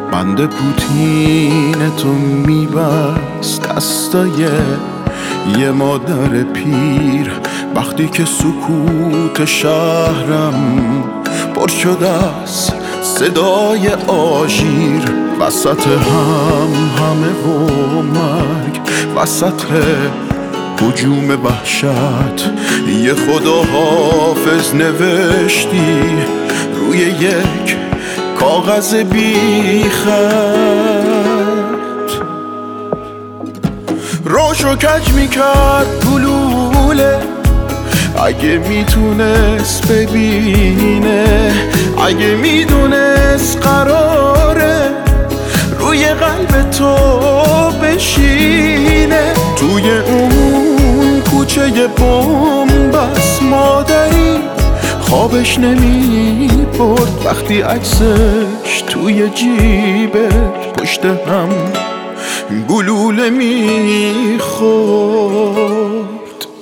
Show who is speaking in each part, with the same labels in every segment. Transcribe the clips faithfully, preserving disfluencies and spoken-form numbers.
Speaker 1: بند پوتین تو میبست دستای یه مادر پیر، وقتی که سکوت شهرم پر شده از صدای آژیر، وسط هم همه و مرگ، وسط هجوم وحشت یه خداحافظ نوشتی روی یک کاغذ بی خط. روشو کج میکرد گلوله اگه میتونست ببینه، اگه میدونست قراره روی قلب تو بشینه. توی اون کوچه بنبست مادری خوابش نمی برد وقتی عکسش توی جیبش پشت هم گلوله می خورد.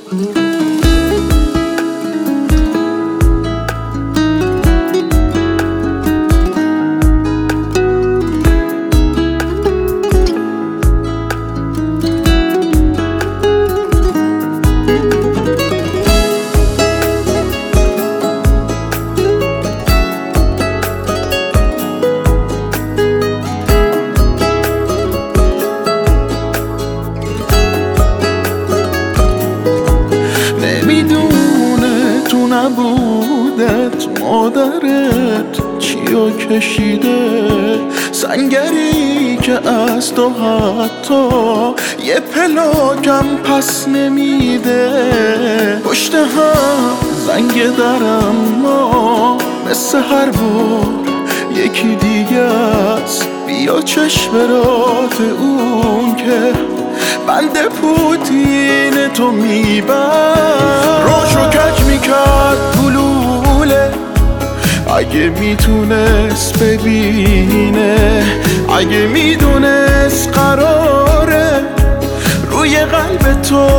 Speaker 1: نبودت مادرت چیو کشیده، سنگری که از تو حتی یه پلاکم پس نمیده. پشت هم زنگ درم ما مثل هر بار یکی دیگه است، بیا چشم رات اون که بند پوتین تو میبر. روشو کج میکرد گلوله اگه میتونست ببینه، اگه میدونست قراره روی قلب تو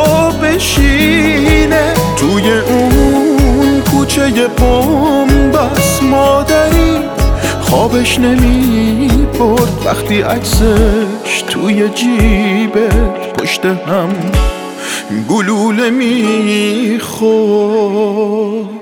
Speaker 1: بشینه. توی اون کوچه بنبست مادری خوابش نمی برد وقتی عکسش توی جیبش پشت هم گلوله می خورد.